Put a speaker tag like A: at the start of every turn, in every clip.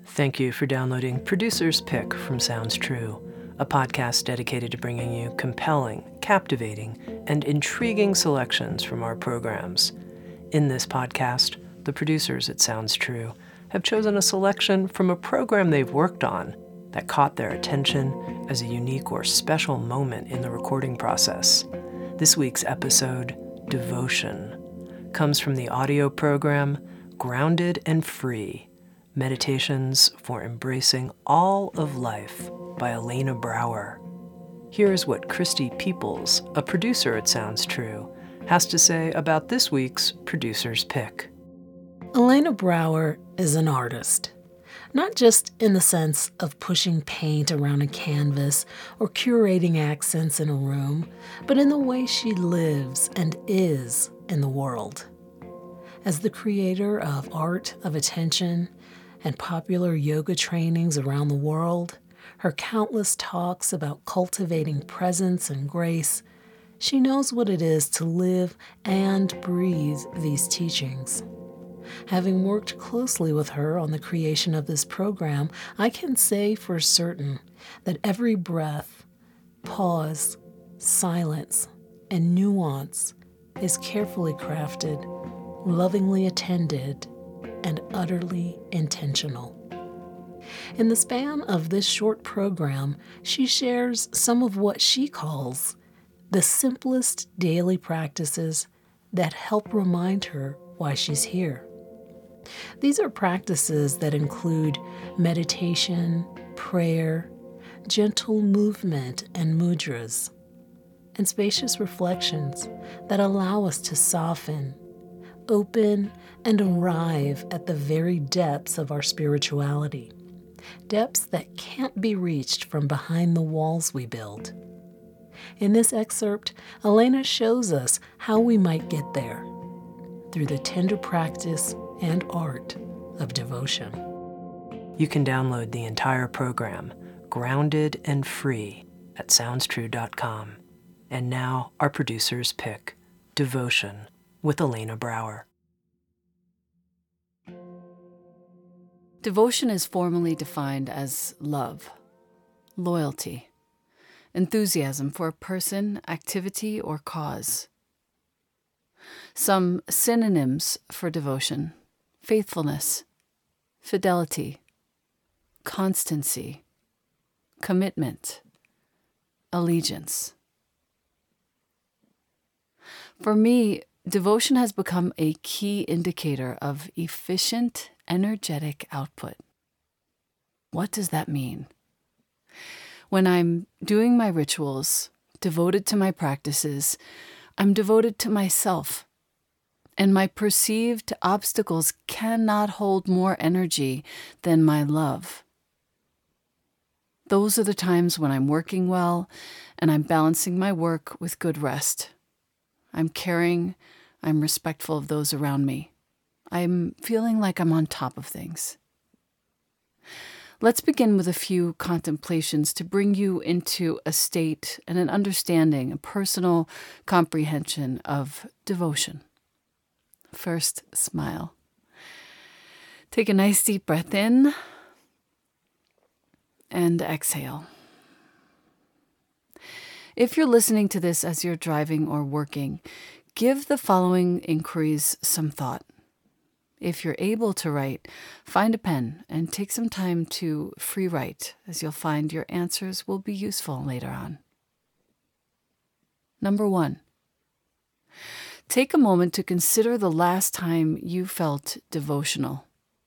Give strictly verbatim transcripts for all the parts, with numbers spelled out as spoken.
A: Thank you for downloading Producer's Pick from Sounds True, a podcast dedicated to bringing you compelling, captivating, and intriguing selections from our programs. In this podcast, the producers at Sounds True have chosen a selection from a program they've worked on that caught their attention as a unique or special moment in the recording process. This week's episode, Devotion, comes from the audio program Grounded and Free, Meditations for Embracing All of Life by Elena Brower. Here's what Christy Peoples, a producer at Sounds True, has to say about this week's Producer's Pick.
B: Elena Brower is an artist, not just in the sense of pushing paint around a canvas or curating accents in a room, but in the way she lives and is in the world. As the creator of Art of Attention and popular yoga trainings around the world, her countless talks about cultivating presence and grace, she knows what it is to live and breathe these teachings. Having worked closely with her on the creation of this program, I can say for certain that every breath, pause, silence, and nuance is carefully crafted, lovingly attended, and utterly intentional. In the span of this short program, she shares some of what she calls the simplest daily practices that help remind her why she's here. These are practices that include meditation, prayer, gentle movement and mudras, and spacious reflections that allow us to soften, open, and arrive at the very depths of our spirituality, depths that can't be reached from behind the walls we build. In this excerpt, Elena shows us how we might get there through the tender practice and art of devotion.
A: You can download the entire program, Grounded and Free, at sounds true dot com. And now, our Producer's Pick, Devotion, with Elena Brower.
C: Devotion is formally defined as love, loyalty, enthusiasm for a person, activity, or cause. Some synonyms for devotion: faithfulness, fidelity, constancy, commitment, allegiance. For me, devotion has become a key indicator of efficient, energetic output. What does that mean? When I'm doing my rituals, devoted to my practices, I'm devoted to myself, and my perceived obstacles cannot hold more energy than my love. Those are the times when I'm working well and I'm balancing my work with good rest. I'm caring, I'm respectful of those around me. I'm feeling like I'm on top of things. Let's begin with a few contemplations to bring you into a state and an understanding, a personal comprehension of devotion. First, smile. Take a nice deep breath in and exhale. If you're listening to this as you're driving or working, give the following inquiries some thought. If you're able to write, find a pen and take some time to free write, as you'll find your answers will be useful later on. Number one, take a moment to consider the last time you felt devotional.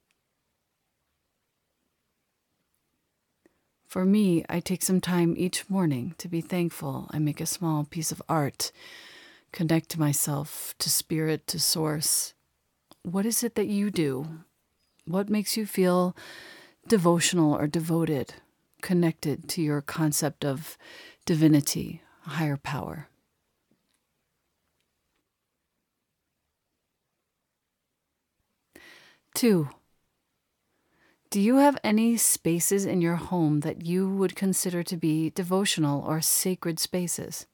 C: For me, I take some time each morning to be thankful. I make a small piece of art, connect to myself, to spirit, to source. What is it that you do? What makes you feel devotional or devoted, connected to your concept of divinity, a higher power? Two, do you have any spaces in your home that you would consider to be devotional or sacred spaces?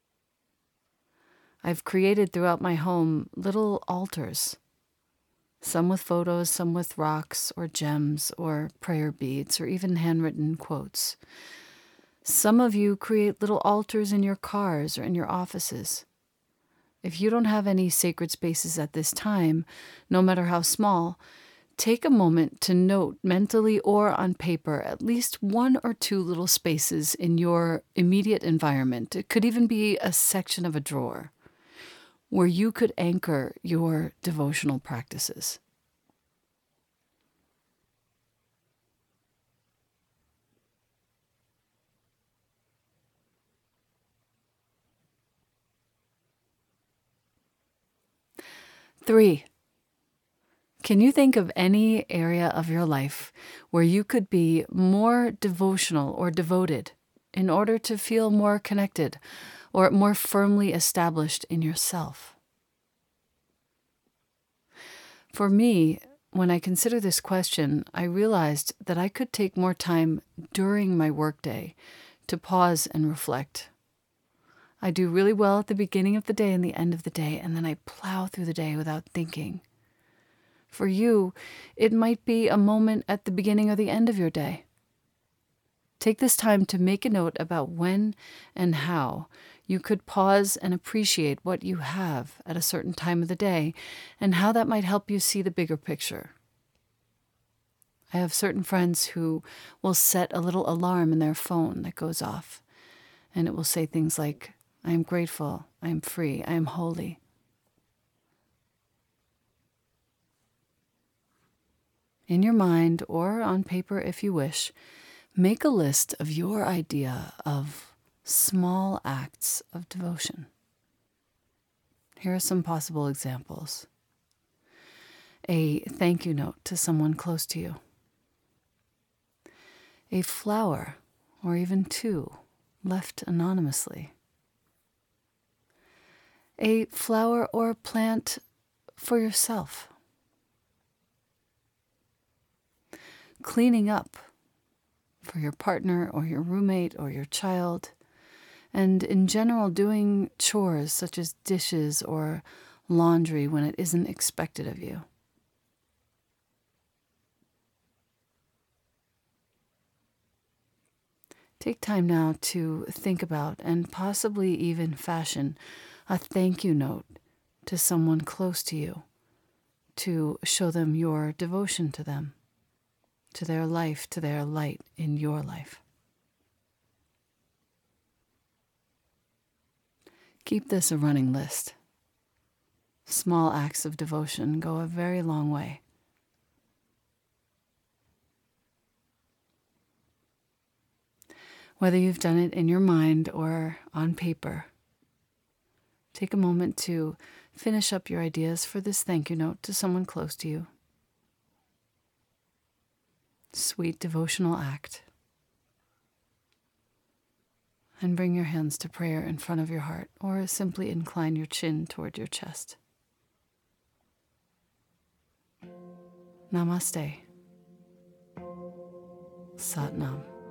C: I've created throughout my home little altars, some with photos, some with rocks or gems or prayer beads or even handwritten quotes. Some of you create little altars in your cars or in your offices. If you don't have any sacred spaces at this time, no matter how small, take a moment to note mentally or on paper at least one or two little spaces in your immediate environment. It could even be a section of a drawer where you could anchor your devotional practices. Three, can you think of any area of your life where you could be more devotional or devoted in order to feel more connected or more firmly established in yourself? For me, when I consider this question, I realized that I could take more time during my workday to pause and reflect. I do really well at the beginning of the day and the end of the day, and then I plow through the day without thinking. For you, it might be a moment at the beginning or the end of your day. Take this time to make a note about when and how you could pause and appreciate what you have at a certain time of the day and how that might help you see the bigger picture. I have certain friends who will set a little alarm in their phone that goes off, and it will say things like, I am grateful, I am free, I am holy. In your mind, or on paper if you wish, make a list of your idea of small acts of devotion. Here are some possible examples. A thank you note to someone close to you. A flower, or even two, left anonymously. A flower or plant for yourself. Cleaning up for your partner or your roommate or your child, and in general doing chores such as dishes or laundry when it isn't expected of you. Take time now to think about and possibly even fashion a thank you note to someone close to you to show them your devotion to them, to their life, to their light in your life. Keep this a running list. Small acts of devotion go a very long way. Whether you've done it in your mind or on paper, take a moment to finish up your ideas for this thank you note to someone close to you. Sweet devotional act. And bring your hands to prayer in front of your heart, or simply incline your chin toward your chest. Namaste. Sat Nam.